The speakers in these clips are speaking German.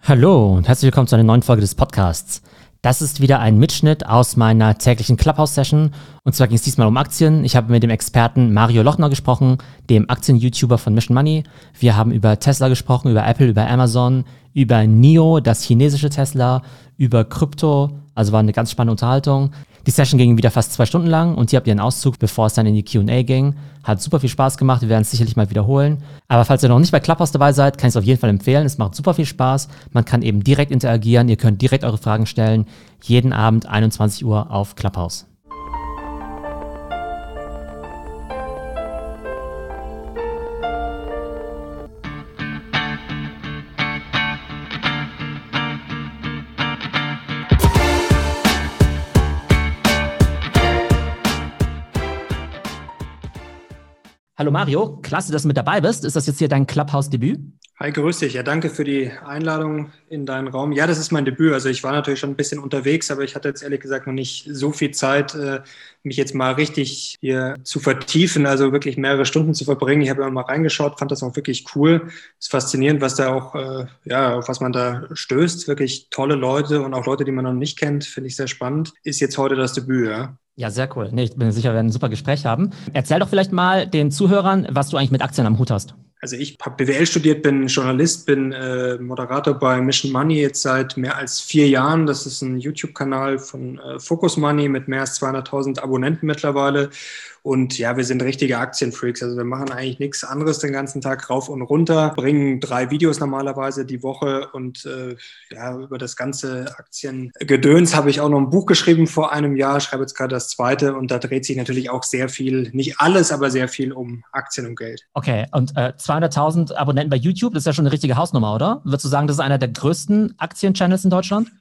Hallo und herzlich willkommen zu einer neuen Folge des Podcasts. Das ist wieder ein Mitschnitt aus meiner täglichen Clubhouse-Session. Und zwar ging es diesmal um Aktien. Ich habe mit dem Experten Mario Lochner gesprochen, dem Aktien-YouTuber von Mission Money. Wir haben über Tesla gesprochen, über Apple, über Amazon, über NIO, das chinesische Tesla, über Krypto. Also war eine ganz spannende Unterhaltung. Die Session ging wieder fast 2 Stunden lang und hier habt ihr einen Auszug, bevor es dann in die Q&A ging. Hat super viel Spaß gemacht, wir werden es sicherlich mal wiederholen. Aber falls ihr noch nicht bei Clubhouse dabei seid, kann ich es auf jeden Fall empfehlen. Es macht super viel Spaß. Man kann eben direkt interagieren, ihr könnt direkt eure Fragen stellen. Jeden Abend 21 Uhr auf Clubhouse. Hallo Mario, klasse, dass du mit dabei bist. Ist das jetzt hier dein Clubhouse-Debüt? Hi, grüß dich. Ja, danke für die Einladung in deinen Raum. Ja, das ist mein Debüt. Also ich war natürlich schon ein bisschen unterwegs, aber ich hatte jetzt ehrlich gesagt noch nicht so viel Zeit, mich jetzt mal richtig hier zu vertiefen, also wirklich mehrere Stunden zu verbringen. Ich habe ja mal reingeschaut, fand das auch wirklich cool. Es ist faszinierend, was da auch, auf was man da stößt. Wirklich tolle Leute und auch Leute, die man noch nicht kennt, finde ich sehr spannend. Ist jetzt heute das Debüt, ja. Ja, sehr cool. Nee, ich bin sicher, wir werden ein super Gespräch haben. Erzähl doch vielleicht mal den Zuhörern, was du eigentlich mit Aktien am Hut hast. Also ich habe BWL studiert, bin Journalist, bin Moderator bei Mission Money jetzt seit mehr als 4 Jahren. Das ist ein YouTube-Kanal von Focus Money mit mehr als 200.000 Abonnenten mittlerweile. Und ja, wir sind richtige Aktienfreaks. Also wir machen eigentlich nichts anderes den ganzen Tag rauf und runter, bringen 3 Videos normalerweise die Woche und über das ganze Aktiengedöns habe ich auch noch ein Buch geschrieben vor einem Jahr, schreibe jetzt gerade das 2. und da dreht sich natürlich auch sehr viel, nicht alles, aber sehr viel um Aktien und Geld. Okay, und 200.000 Abonnenten bei YouTube, das ist ja schon eine richtige Hausnummer, oder? Würdest du sagen, das ist einer der größten Aktien-Channels in Deutschland?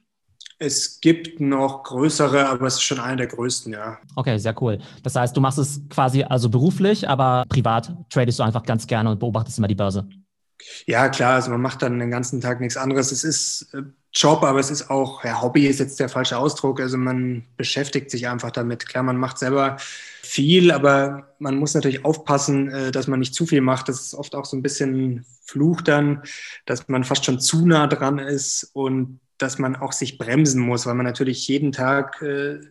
Es gibt noch größere, aber es ist schon einer der größten, ja. Okay, sehr cool. Das heißt, du machst es quasi also beruflich, aber privat tradest du einfach ganz gerne und beobachtest immer die Börse. Ja, klar, also man macht dann den ganzen Tag nichts anderes. Es ist Job, aber es ist auch, ja, Hobby ist jetzt der falsche Ausdruck. Also man beschäftigt sich einfach damit. Klar, man macht selber viel, aber man muss natürlich aufpassen, dass man nicht zu viel macht. Das ist oft auch so ein bisschen Fluch dann, dass man fast schon zu nah dran ist und dass man auch sich bremsen muss, weil man natürlich jeden Tag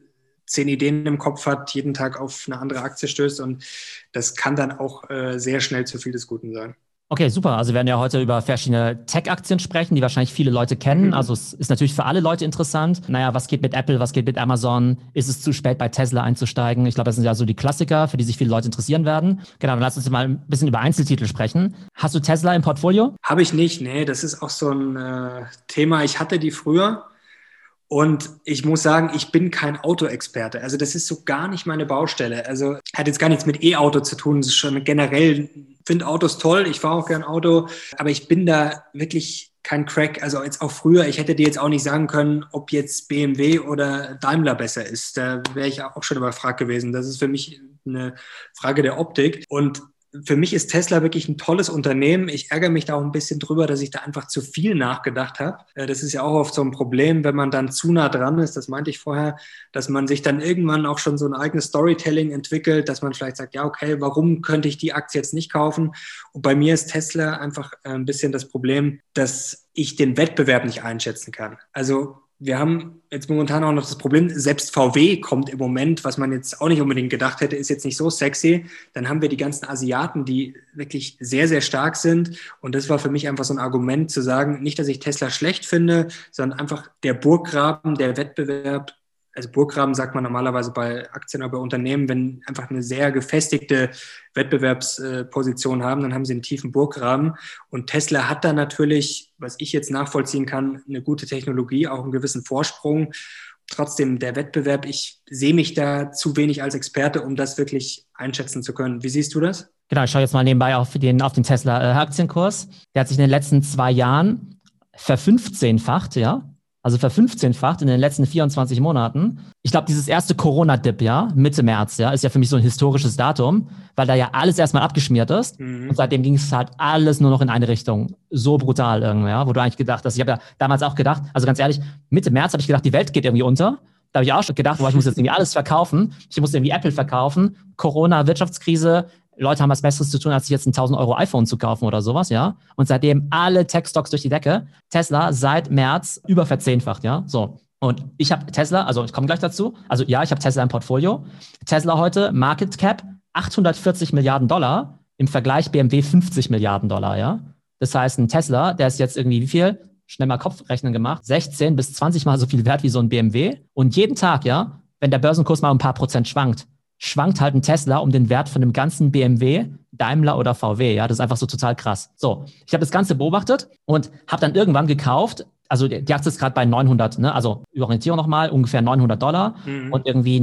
10 Ideen im Kopf hat, jeden Tag auf eine andere Aktie stößt und das kann dann auch sehr schnell zu viel des Guten sein. Okay, super. Also wir werden ja heute über verschiedene Tech-Aktien sprechen, die wahrscheinlich viele Leute kennen. Also es ist natürlich für alle Leute interessant. Naja, was geht mit Apple, was geht mit Amazon? Ist es zu spät, bei Tesla einzusteigen? Ich glaube, das sind ja so die Klassiker, für die sich viele Leute interessieren werden. Genau, dann lass uns mal ein bisschen über Einzeltitel sprechen. Hast du Tesla im Portfolio? Habe ich nicht, nee. Das ist auch so ein Thema. Ich hatte die früher. Und ich muss sagen, ich bin kein Autoexperte. Also das ist so gar nicht meine Baustelle. Also hat jetzt gar nichts mit E-Auto zu tun. Das ist schon generell, finde Autos toll. Ich fahre auch gern Auto. Aber ich bin da wirklich kein Crack. Also jetzt auch früher, ich hätte dir jetzt auch nicht sagen können, ob jetzt BMW oder Daimler besser ist. Da wäre ich auch schon überfragt gewesen. Das ist für mich eine Frage der Optik. Und für mich ist Tesla wirklich ein tolles Unternehmen. Ich ärgere mich da auch ein bisschen drüber, dass ich da einfach zu viel nachgedacht habe. Das ist ja auch oft so ein Problem, wenn man dann zu nah dran ist, das meinte ich vorher, dass man sich dann irgendwann auch schon so ein eigenes Storytelling entwickelt, dass man vielleicht sagt, ja okay, warum könnte ich die Aktie jetzt nicht kaufen? Und bei mir ist Tesla einfach ein bisschen das Problem, dass ich den Wettbewerb nicht einschätzen kann. Also wir haben jetzt momentan auch noch das Problem, selbst VW kommt im Moment, was man jetzt auch nicht unbedingt gedacht hätte, ist jetzt nicht so sexy. Dann haben wir die ganzen Asiaten, die wirklich sehr, sehr stark sind. Und das war für mich einfach so ein Argument zu sagen, nicht, dass ich Tesla schlecht finde, sondern einfach der Burggraben, der Wettbewerb. Also Burggraben sagt man normalerweise bei Aktien oder bei Unternehmen, wenn einfach eine sehr gefestigte Wettbewerbsposition haben, dann haben sie einen tiefen Burggraben. Und Tesla hat da natürlich, was ich jetzt nachvollziehen kann, eine gute Technologie, auch einen gewissen Vorsprung. Trotzdem der Wettbewerb, ich sehe mich da zu wenig als Experte, um das wirklich einschätzen zu können. Wie siehst du das? Genau, ich schaue jetzt mal nebenbei auf den Tesla-Aktienkurs. Der hat sich in den letzten 2 Jahren verfünfzehnfacht, ja. Also verfünfzehnfacht in den letzten 24 Monaten. Ich glaube, dieses erste Corona-Dip, ja, Mitte März, ja, ist ja für mich so ein historisches Datum, weil da ja alles erstmal abgeschmiert ist. Und seitdem ging es halt alles nur noch in eine Richtung. So brutal irgendwie, ja, wo du eigentlich gedacht hast, ich habe ja damals auch gedacht, also ganz ehrlich, Mitte März habe ich gedacht, die Welt geht irgendwie unter. Da habe ich auch schon gedacht, boah, ich muss jetzt irgendwie alles verkaufen. Ich muss irgendwie Apple verkaufen. Corona, Wirtschaftskrise, Leute haben was Besseres zu tun, als sich jetzt ein 1.000 € iPhone zu kaufen oder sowas, ja. Und seitdem alle Tech-Stocks durch die Decke. Tesla seit März über verzehnfacht, ja. So. Und ich habe Tesla, also ich komme gleich dazu. Also ja, ich habe Tesla im Portfolio. Tesla heute, Market Cap 840 Milliarden Dollar, im Vergleich BMW 50 Milliarden Dollar, ja. Das heißt, ein Tesla, der ist jetzt irgendwie wie viel? Schnell mal Kopfrechnen gemacht. 16 bis 20 Mal so viel wert wie so ein BMW. Und jeden Tag, ja, wenn der Börsenkurs mal ein paar Prozent schwankt halt ein Tesla um den Wert von dem ganzen BMW, Daimler oder VW. Ja, das ist einfach so total krass. So, ich habe das Ganze beobachtet und habe dann irgendwann gekauft. Also die Aktie ist gerade bei 900, ne? Also Orientierung nochmal, ungefähr $900 und irgendwie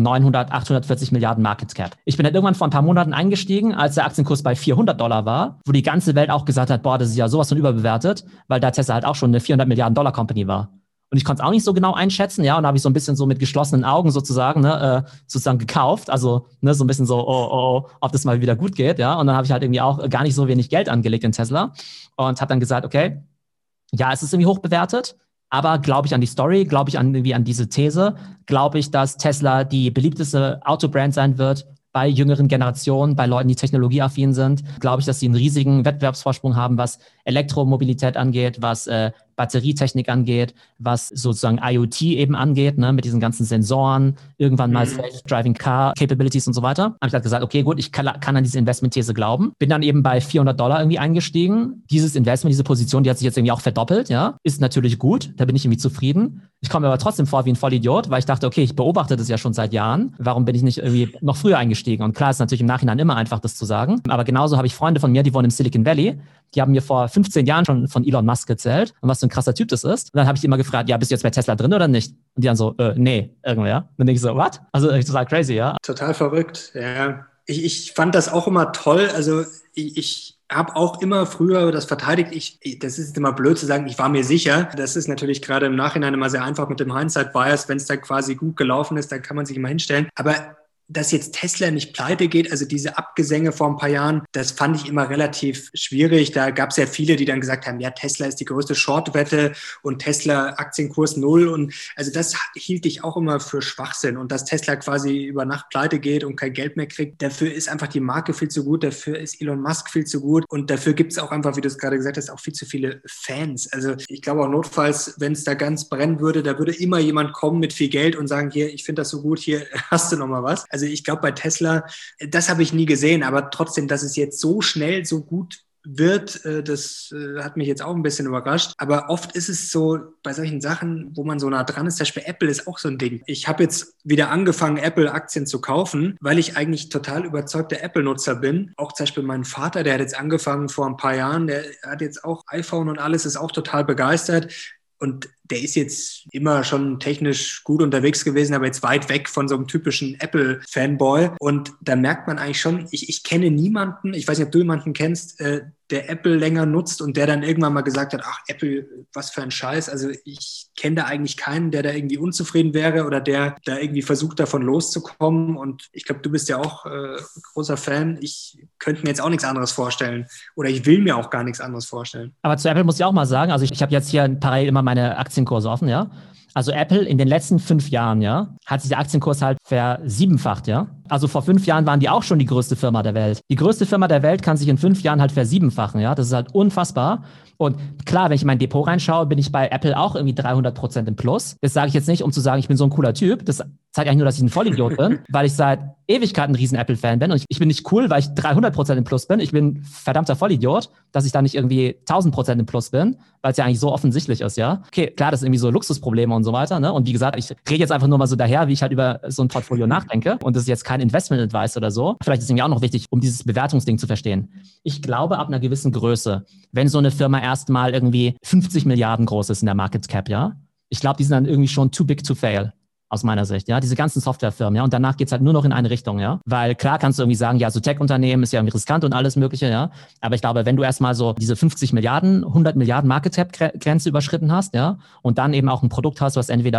840 Milliarden Market Cap. Ich bin dann irgendwann vor ein paar Monaten eingestiegen, als der Aktienkurs bei $400 war, wo die ganze Welt auch gesagt hat, boah, das ist ja sowas von überbewertet, weil da Tesla halt auch schon eine $400 Milliarden Company war. Und ich konnte es auch nicht so genau einschätzen, ja, und da habe ich so ein bisschen so mit geschlossenen Augen sozusagen, sozusagen gekauft, also so ein bisschen so, ob das mal wieder gut geht, ja, und dann habe ich halt irgendwie auch gar nicht so wenig Geld angelegt in Tesla und habe dann gesagt, okay, ja, es ist irgendwie hoch bewertet, aber glaube ich an die Story, glaube ich irgendwie an diese These, glaube ich, dass Tesla die beliebteste Autobrand sein wird bei jüngeren Generationen, bei Leuten, die technologieaffin sind, glaube ich, dass sie einen riesigen Wettbewerbsvorsprung haben, was Elektromobilität angeht, was Batterietechnik angeht, was sozusagen IoT eben angeht, ne, mit diesen ganzen Sensoren, irgendwann mal Self-Driving Car Capabilities und so weiter. Habe ich halt gesagt, okay, gut, ich kann an diese Investmentthese glauben. Bin dann eben bei $400 irgendwie eingestiegen. Dieses Investment, diese Position, die hat sich jetzt irgendwie auch verdoppelt, ja, ist natürlich gut. Da bin ich irgendwie zufrieden. Ich komme mir aber trotzdem vor wie ein Vollidiot, weil ich dachte, okay, ich beobachte das ja schon seit Jahren. Warum bin ich nicht irgendwie noch früher eingestiegen? Und klar, ist natürlich im Nachhinein immer einfach, das zu sagen. Aber genauso habe ich Freunde von mir, die wohnen im Silicon Valley. Die haben mir vor 15 Jahren schon von Elon Musk erzählt und was für ein krasser Typ das ist. Und dann habe ich die immer gefragt, ja, bist du jetzt bei Tesla drin oder nicht? Und die dann so, nee, irgendwer. Und dann denke ich so, what? Also total crazy, ja. Total verrückt, ja. Ich fand das auch immer toll. Also ich habe auch immer früher das verteidigt. Das ist immer blöd zu sagen, ich war mir sicher. Das ist natürlich gerade im Nachhinein immer sehr einfach mit dem Hindsight-Bias. Wenn es dann quasi gut gelaufen ist, dann kann man sich immer hinstellen. Aber dass jetzt Tesla nicht pleite geht, also diese Abgesänge vor ein paar Jahren, das fand ich immer relativ schwierig. Da gab es ja viele, die dann gesagt haben, ja, Tesla ist die größte Short-Wette und Tesla Aktienkurs 0. Und also das hielt ich auch immer für Schwachsinn. Und dass Tesla quasi über Nacht pleite geht und kein Geld mehr kriegt, dafür ist einfach die Marke viel zu gut, dafür ist Elon Musk viel zu gut und dafür gibt es auch einfach, wie du es gerade gesagt hast, auch viel zu viele Fans. Also ich glaube auch notfalls, wenn es da ganz brennen würde, da würde immer jemand kommen mit viel Geld und sagen, hier, ich finde das so gut, hier hast du noch mal was. Also ich glaube bei Tesla, das habe ich nie gesehen, aber trotzdem, dass es jetzt so schnell so gut wird, das hat mich jetzt auch ein bisschen überrascht. Aber oft ist es so bei solchen Sachen, wo man so nah dran ist, zum Beispiel Apple ist auch so ein Ding. Ich habe jetzt wieder angefangen, Apple-Aktien zu kaufen, weil ich eigentlich total überzeugter Apple-Nutzer bin. Auch zum Beispiel mein Vater, der hat jetzt angefangen vor ein paar Jahren, der hat jetzt auch iPhone und alles, ist auch total begeistert. Und der ist jetzt immer schon technisch gut unterwegs gewesen, aber jetzt weit weg von so einem typischen Apple-Fanboy. Und da merkt man eigentlich schon, ich kenne niemanden, ich weiß nicht, ob du jemanden kennst, der Apple länger nutzt und der dann irgendwann mal gesagt hat, ach Apple, was für ein Scheiß. Also ich kenne da eigentlich keinen, der da irgendwie unzufrieden wäre oder der da irgendwie versucht, davon loszukommen. Und ich glaube, du bist ja auch großer Fan. Ich könnte mir jetzt auch nichts anderes vorstellen oder ich will mir auch gar nichts anderes vorstellen. Aber zu Apple muss ich auch mal sagen, also ich habe jetzt hier parallel immer meine Aktienkurse offen, ja. Also Apple in den letzten 5 Jahren, ja, hat sich der Aktienkurs halt versiebenfacht, ja. Also vor 5 Jahren waren die auch schon die größte Firma der Welt. Die größte Firma der Welt kann sich in 5 Jahren halt versiebenfachen, ja. Das ist halt unfassbar. Und klar, wenn ich in mein Depot reinschaue, bin ich bei Apple auch irgendwie 300% im Plus. Das sage ich jetzt nicht, um zu sagen, ich bin so ein cooler Typ. Das zeigt eigentlich nur, dass ich ein Vollidiot bin, weil ich seit Ewigkeiten ein riesen Apple-Fan bin. Und ich bin nicht cool, weil ich 300% im Plus bin. Ich bin verdammter Vollidiot, dass ich da nicht irgendwie 1000% im Plus bin, weil es ja eigentlich so offensichtlich ist, ja. Okay, klar, das sind irgendwie so Luxusprobleme und so weiter, ne? Und wie gesagt, ich rede jetzt einfach nur mal so daher, wie ich halt über so ein Portfolio nachdenke. Und das ist jetzt kein Investment-Advice oder so. Vielleicht ist es mir auch noch wichtig, um dieses Bewertungsding zu verstehen. Ich glaube, ab einer gewissen Größe, wenn so eine Firma erstmal irgendwie 50 Milliarden groß ist in der Market Cap, ja, ich glaube, die sind dann irgendwie schon too big to fail. Aus meiner Sicht, ja, diese ganzen Softwarefirmen, ja, und danach geht's halt nur noch in eine Richtung, ja, weil klar kannst du irgendwie sagen, ja, so Tech-Unternehmen ist ja irgendwie riskant und alles Mögliche, ja, aber ich glaube, wenn du erstmal so diese 50 Milliarden, 100 Milliarden Market Cap-Grenze überschritten hast, ja, und dann eben auch ein Produkt hast, was entweder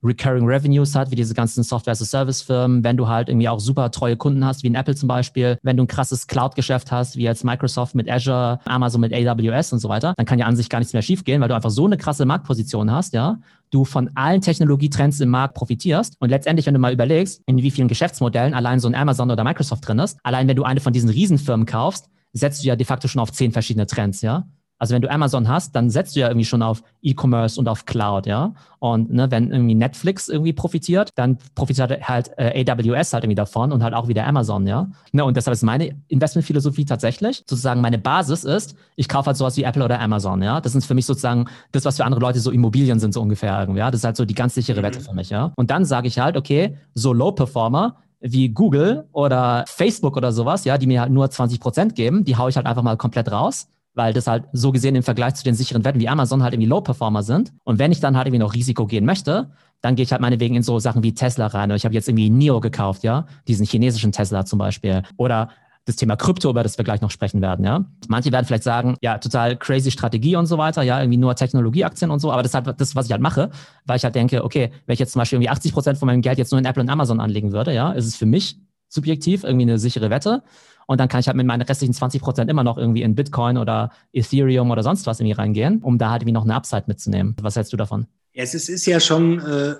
Recurring Revenues hat, wie diese ganzen Software-as-a-Service-Firmen, wenn du halt irgendwie auch super treue Kunden hast, wie in Apple zum Beispiel, wenn du ein krasses Cloud-Geschäft hast, wie jetzt Microsoft mit Azure, Amazon mit AWS und so weiter, dann kann ja an sich gar nichts mehr schiefgehen, weil du einfach so eine krasse Marktposition hast, ja, du von allen Technologietrends im Markt profitierst und letztendlich, wenn du mal überlegst, in wie vielen Geschäftsmodellen allein so ein Amazon oder Microsoft drin ist, allein wenn du eine von diesen Riesenfirmen kaufst, setzt du ja de facto schon auf 10 verschiedene Trends, ja. Also wenn du Amazon hast, dann setzt du ja irgendwie schon auf E-Commerce und auf Cloud, ja. Und ne, wenn irgendwie Netflix irgendwie profitiert, dann profitiert halt AWS halt irgendwie davon und halt auch wieder Amazon, ja. Ne, und deshalb ist meine Investmentphilosophie tatsächlich, sozusagen meine Basis ist, ich kaufe halt sowas wie Apple oder Amazon, ja. Das ist für mich sozusagen das, was für andere Leute so Immobilien sind, so ungefähr irgendwie, ja. Das ist halt so die ganz sichere Wette für mich, ja. Und dann sage ich halt, okay, so Low-Performer wie Google oder Facebook oder sowas, ja, die mir halt nur 20% geben, die haue ich halt einfach mal komplett raus, weil das halt so gesehen im Vergleich zu den sicheren Wetten wie Amazon halt irgendwie Low-Performer sind. Und wenn ich dann halt irgendwie noch Risiko gehen möchte, dann gehe ich halt meinetwegen in so Sachen wie Tesla rein. Oder ich habe jetzt irgendwie NIO gekauft, ja, diesen chinesischen Tesla zum Beispiel. Oder das Thema Krypto, über das wir gleich noch sprechen werden, ja. Manche werden vielleicht sagen, ja, total crazy Strategie und so weiter, ja, irgendwie nur Technologieaktien und so, aber das ist halt das, was ich halt mache, weil ich halt denke, okay, wenn ich jetzt zum Beispiel irgendwie 80% von meinem Geld jetzt nur in Apple und Amazon anlegen würde, ja, ist es für mich subjektiv irgendwie eine sichere Wette. Und dann kann ich halt mit meinen restlichen 20% immer noch irgendwie in Bitcoin oder Ethereum oder sonst was irgendwie reingehen, um da halt irgendwie noch eine Upside mitzunehmen. Was hältst du davon? Ja, es ist ja schon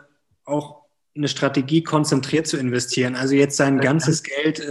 auch eine Strategie, konzentriert zu investieren. Also jetzt sein ganzes Geld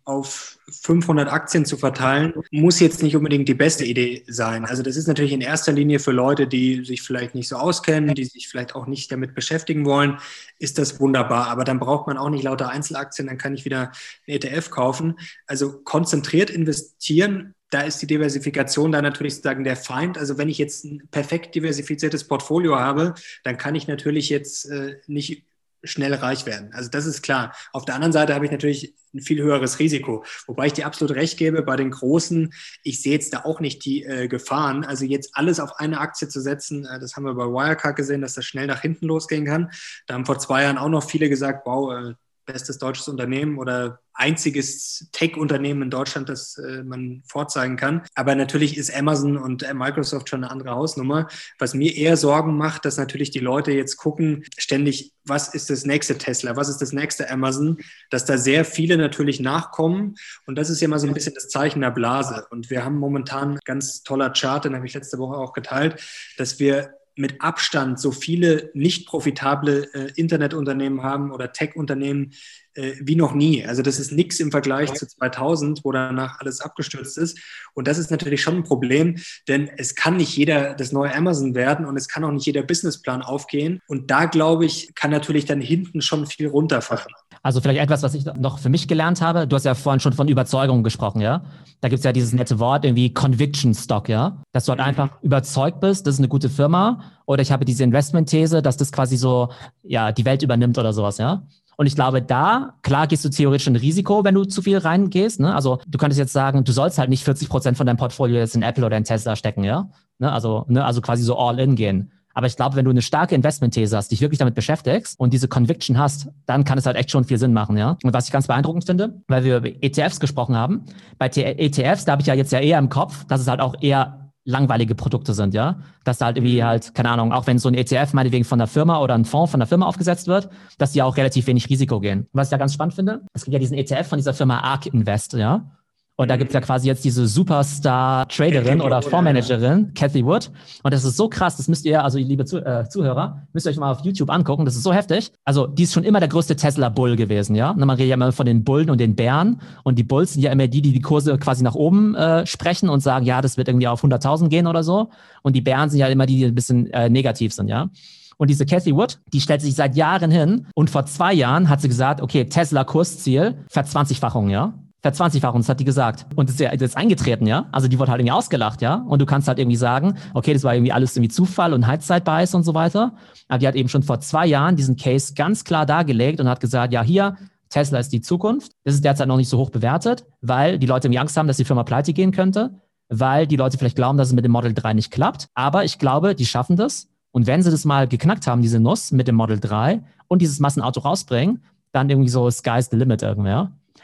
auf 500 Aktien zu verteilen, muss jetzt nicht unbedingt die beste Idee sein. Also das ist natürlich in erster Linie für Leute, die sich vielleicht nicht so auskennen, die sich vielleicht auch nicht damit beschäftigen wollen, ist das wunderbar. Aber dann braucht man auch nicht lauter Einzelaktien, dann kann ich wieder einen ETF kaufen. Also konzentriert investieren, da ist die Diversifikation dann natürlich sozusagen der Feind. Also wenn ich jetzt ein perfekt diversifiziertes Portfolio habe, dann kann ich natürlich jetzt nicht schnell reich werden. Also das ist klar. Auf der anderen Seite habe ich natürlich ein viel höheres Risiko. Wobei ich dir absolut recht gebe, bei den Großen, ich sehe jetzt da auch nicht die Gefahren. Also jetzt alles auf eine Aktie zu setzen, das haben wir bei Wirecard gesehen, dass das schnell nach hinten losgehen kann. Da haben vor 2 Jahren auch noch viele gesagt, wow, bestes deutsches Unternehmen oder einziges Tech-Unternehmen in Deutschland, das man vorzeigen kann. Aber natürlich ist Amazon und Microsoft schon eine andere Hausnummer. Was mir eher Sorgen macht, dass natürlich die Leute jetzt gucken, ständig, was ist das nächste Tesla, was ist das nächste Amazon, dass da sehr viele natürlich nachkommen. Und das ist ja mal so ein bisschen das Zeichen der Blase. Und wir haben momentan ein ganz toller Chart, den habe ich letzte Woche auch geteilt, dass wir mit Abstand so viele nicht profitable Internetunternehmen haben oder Tech-Unternehmen wie noch nie. Also das ist nichts im Vergleich zu 2000, wo danach alles abgestürzt ist. Und das ist natürlich schon ein Problem, denn es kann nicht jeder das neue Amazon werden und es kann auch nicht jeder Businessplan aufgehen. Und da, glaube ich, kann natürlich dann hinten schon viel runterfallen. Also vielleicht etwas, was ich noch für mich gelernt habe. Du hast ja vorhin schon von Überzeugung gesprochen, ja? Da gibt es ja dieses nette Wort, irgendwie Conviction Stock, ja? Dass du halt einfach überzeugt bist, das ist eine gute Firma. Oder ich habe diese Investmentthese, dass das quasi so, ja, die Welt übernimmt oder sowas, ja? Und ich glaube, da, klar, gehst du theoretisch ein Risiko, wenn du zu viel reingehst, ne? Also du könntest jetzt sagen, du sollst halt nicht 40% von deinem Portfolio jetzt in Apple oder in Tesla stecken, ja? Ne? Also quasi so all in gehen. Aber ich glaube, wenn du eine starke Investmentthese hast, dich wirklich damit beschäftigst und diese Conviction hast, dann kann es halt echt schon viel Sinn machen, ja. Und was ich ganz beeindruckend finde, weil wir über ETFs gesprochen haben, bei ETFs, da habe ich ja jetzt ja eher im Kopf, dass es halt auch eher langweilige Produkte sind, ja. Dass da halt irgendwie halt, keine Ahnung, auch wenn so ein ETF meinetwegen von der Firma oder ein Fonds von der Firma aufgesetzt wird, dass die auch relativ wenig Risiko gehen. Was ich da ganz spannend finde, es gibt ja diesen ETF von dieser Firma ARK Invest, ja. Und da gibt's ja quasi jetzt diese Superstar-Traderin oder Fondsmanagerin, Cathy Wood. Und das ist so krass, das müsst ihr, also liebe Zuhörer, müsst ihr euch mal auf YouTube angucken, das ist so heftig. Also die ist schon immer der größte Tesla-Bull gewesen, ja. Man redet ja immer von den Bullen und den Bären. Und die Bulls sind ja immer die Kurse quasi nach oben sprechen und sagen, ja, das wird irgendwie auf 100.000 gehen oder so. Und die Bären sind ja immer die ein bisschen negativ sind, ja. Und diese Cathy Wood, die stellt sich seit Jahren hin. Und vor 2 Jahren hat sie gesagt, okay, Tesla-Kursziel, Verzwanzigfachung, ja. Verzwanzigfachung, das hat die gesagt. Und das ist eingetreten, ja. Also die wurde halt irgendwie ausgelacht, ja. Und du kannst halt irgendwie sagen, okay, das war irgendwie alles irgendwie Zufall und Halbzeitbias und so weiter. Aber die hat eben schon vor 2 Jahren diesen Case ganz klar dargelegt und hat gesagt, ja, hier, Tesla ist die Zukunft. Das ist derzeit noch nicht so hoch bewertet, weil die Leute irgendwie Angst haben, dass die Firma pleite gehen könnte, weil die Leute vielleicht glauben, dass es mit dem Model 3 nicht klappt. Aber ich glaube, die schaffen das. Und wenn sie das mal geknackt haben, diese Nuss mit dem Model 3 und dieses Massenauto rausbringen, dann irgendwie so sky's the limit irgendwie, ja.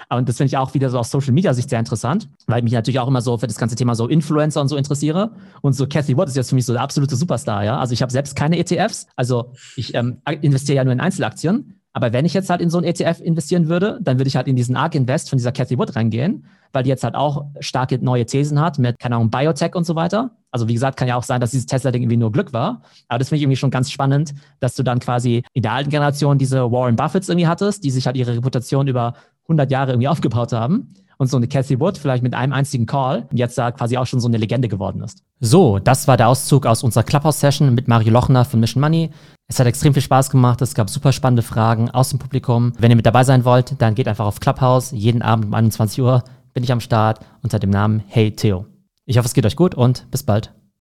Und das finde ich auch wieder so aus Social Media Sicht sehr interessant, weil ich mich natürlich auch immer so für das ganze Thema so Influencer und so interessiere. Und so Cathie Wood ist jetzt für mich so der absolute Superstar, ja. Also ich habe selbst keine ETFs, also ich investiere ja nur in Einzelaktien. Aber wenn ich jetzt halt in so ein ETF investieren würde, dann würde ich halt in diesen ARK Invest von dieser Cathie Wood reingehen, weil die jetzt halt auch starke neue Thesen hat mit, keine Ahnung, Biotech und so weiter. Also wie gesagt, kann ja auch sein, dass dieses Tesla-Ding irgendwie nur Glück war. Aber das finde ich irgendwie schon ganz spannend, dass du dann quasi in der alten Generation diese Warren Buffetts irgendwie hattest, die sich halt ihre Reputation über 100 Jahre irgendwie aufgebaut haben. Und so eine Cathie Wood vielleicht mit einem einzigen Call jetzt da quasi auch schon so eine Legende geworden ist. So, das war der Auszug aus unserer Clubhouse-Session mit Mario Lochner von Mission Money. Es hat extrem viel Spaß gemacht, es gab super spannende Fragen aus dem Publikum. Wenn ihr mit dabei sein wollt, dann geht einfach auf Clubhouse. Jeden Abend um 21 Uhr bin ich am Start unter dem Namen Hey Theo. Ich hoffe, es geht euch gut und bis bald.